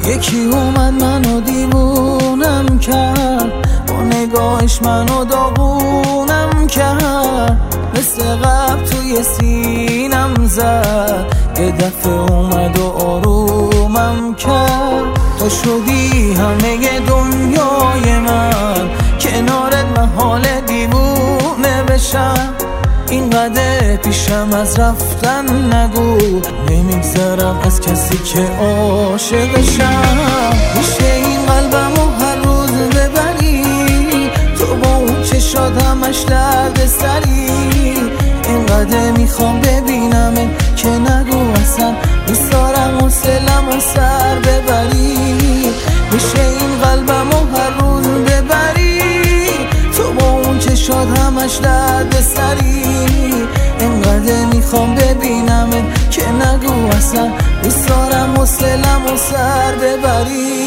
یکی اومد منو دیوونم کرد، با نگاهش منو داغونم کرد، مثل قبل توی سینم زد، یه دفعه اومد و آرومم کرد. تو شدی همه دنیای من، کنارت من حال دیوونه بشم. اینقدر پیشم از رفتن نگو، نمیگذرم از کسی که عاشقشم. میشه این قلبمو هر روز ببری، تو با اون چشات همش درد سری. اینقدر میخوام ببینمت که نگو اصلا، دوست دارم حوصله‌مو سر ببری. میشه این قلبمو هر روز ببری، تو با اون چشات همش درد سری. اینقدر میخوام ببینمت که نگو اصلا، دوست دارم حوصله‌مو سر ببری.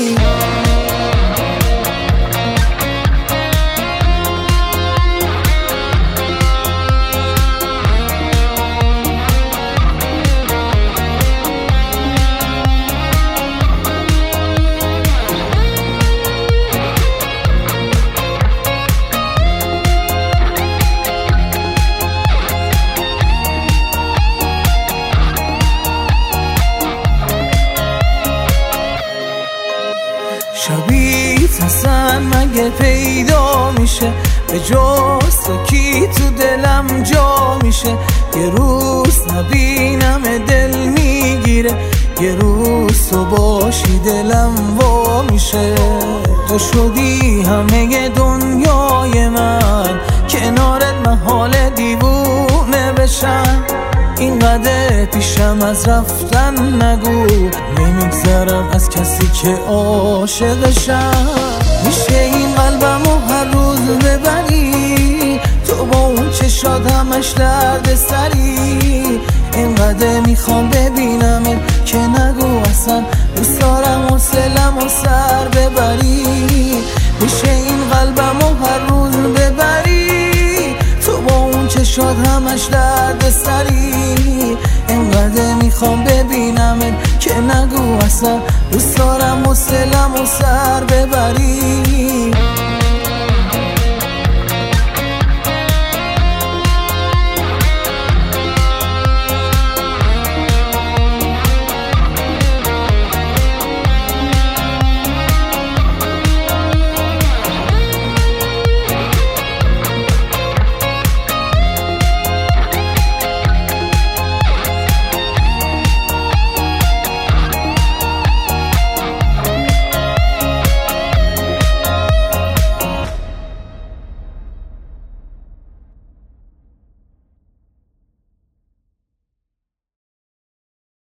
شبیت اصلا مگه پیدا میشه، به جز تو کی تو دلم جا میشه. یه روز نبینم دل میگیره، یه روز تو باشی دلم وا میشه. تو شدی همه دنیای من، کنارت من حال دیوونه بشم. اینقدر پیشم از رفتن نگو، نمیگذرم از کسی که عاشقشم. میشه این قلبمو هر روز ببری، تو با اون چشات همش درد سری. اینقدر میخوام ببینمت که نگو اصلا، دوست دارم حوصله‌مو سر ببری. میشه این قلبمو هر روز ببری، تو با اون چشات همش درد سری. اینقدر میخوام ببینمت که نگو اصلا، دوست دارم حوصله‌مو سر ببری.